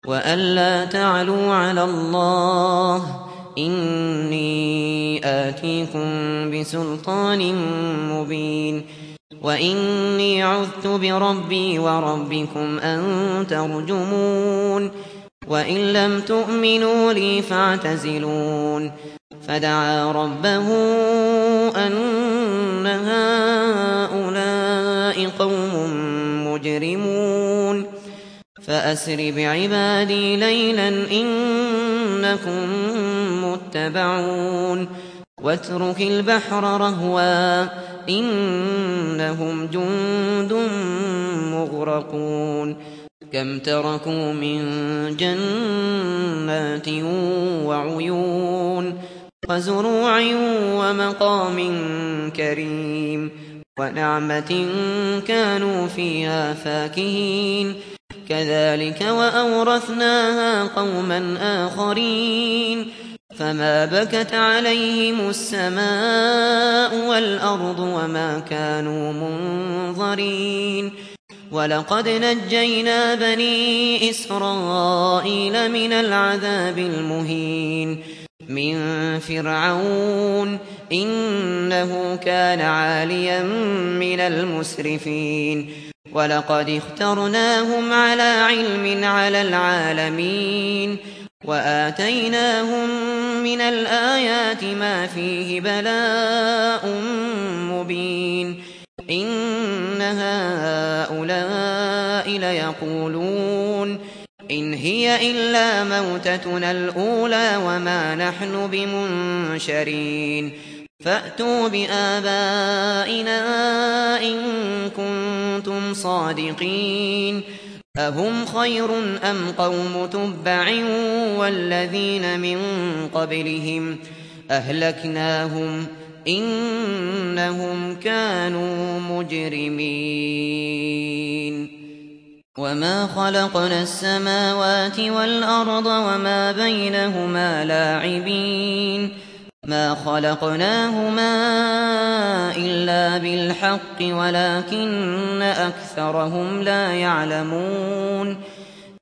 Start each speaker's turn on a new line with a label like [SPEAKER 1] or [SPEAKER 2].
[SPEAKER 1] وألا تعلوا على الله إني آتيكم بسلطان مبين وإني عذت بربي وربكم أن ترجمون وإن لم تؤمنوا لي فاعتزلون فدعا ربه أن هؤلاء قوم مجرمون فأسر بعبادي ليلا إنكم متبعون واترك البحر رهوا إنهم جند مغرقون كم تركوا من جنات وعيون وزروع ومقام كريم ونعمة كانوا فيها فاكهين كذلك وأورثناها قوما آخرين فما بكت عليهم السماء والأرض وما كانوا منظرين ولقد نجينا بني إسرائيل من العذاب المهين من فرعون إنه كان عاليا من المسرفين ولقد اخترناهم على علم على العالمين وآتيناهم من الآيات ما فيه بلاء مبين إن هؤلاء ليقولون إن هي إلا موتتنا الأولى وما نحن بمنشرين فأتوا بآبائنا إن كنتم صادقين أهم خير أم قوم تبع والذين من قبلهم أهلكناهم إنهم كانوا مجرمين وما خلقنا السماوات والأرض وما بينهما لاعبين ما خلقناهما إلا بالحق ولكن أكثرهم لا يعلمون